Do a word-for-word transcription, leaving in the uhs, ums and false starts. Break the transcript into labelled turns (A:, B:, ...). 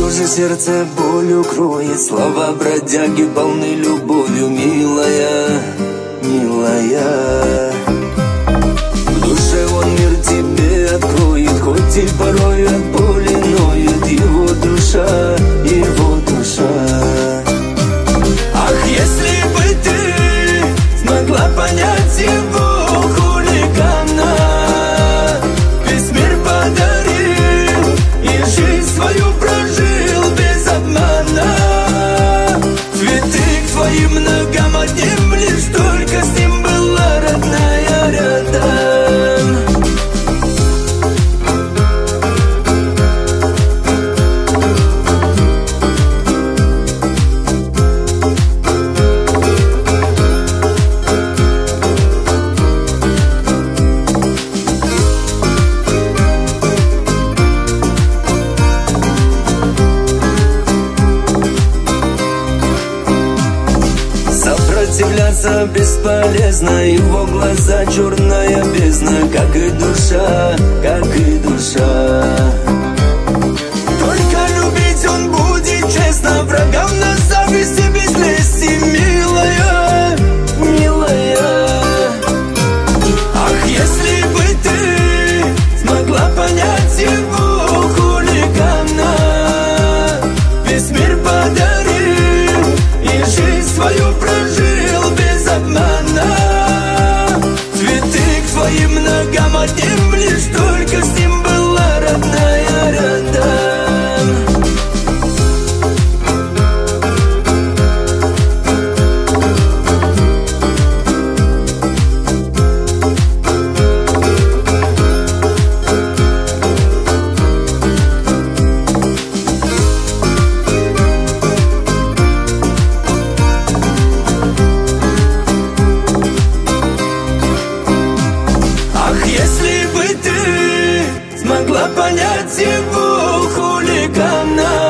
A: душе сердце болью кроет. Слова бродяги полны любовью, милая, милая. В душе он мир тебе откроет, хоть и порой от боли ноет его душа, его душа. Ах, если бы ты смогла понять его хулигана, весь мир подарил и жизнь свою прожил без обмана. Цветы к твоим ногам одним, лишь только с ним была родная рядом. Сопротивляться бесполезно, его глаза черная бездна, как и душа, как и душа. Только любить он будет честно, врагам на зависть и без лести, милая, милая. Ах, если бы ты смогла понять его хулигана, весь мир подарил и жизнь свою прожил без обмана. Цветы к твоим ногам одним, лишь только с ним была родная рядом. Если бы ты смогла понять его хулигана,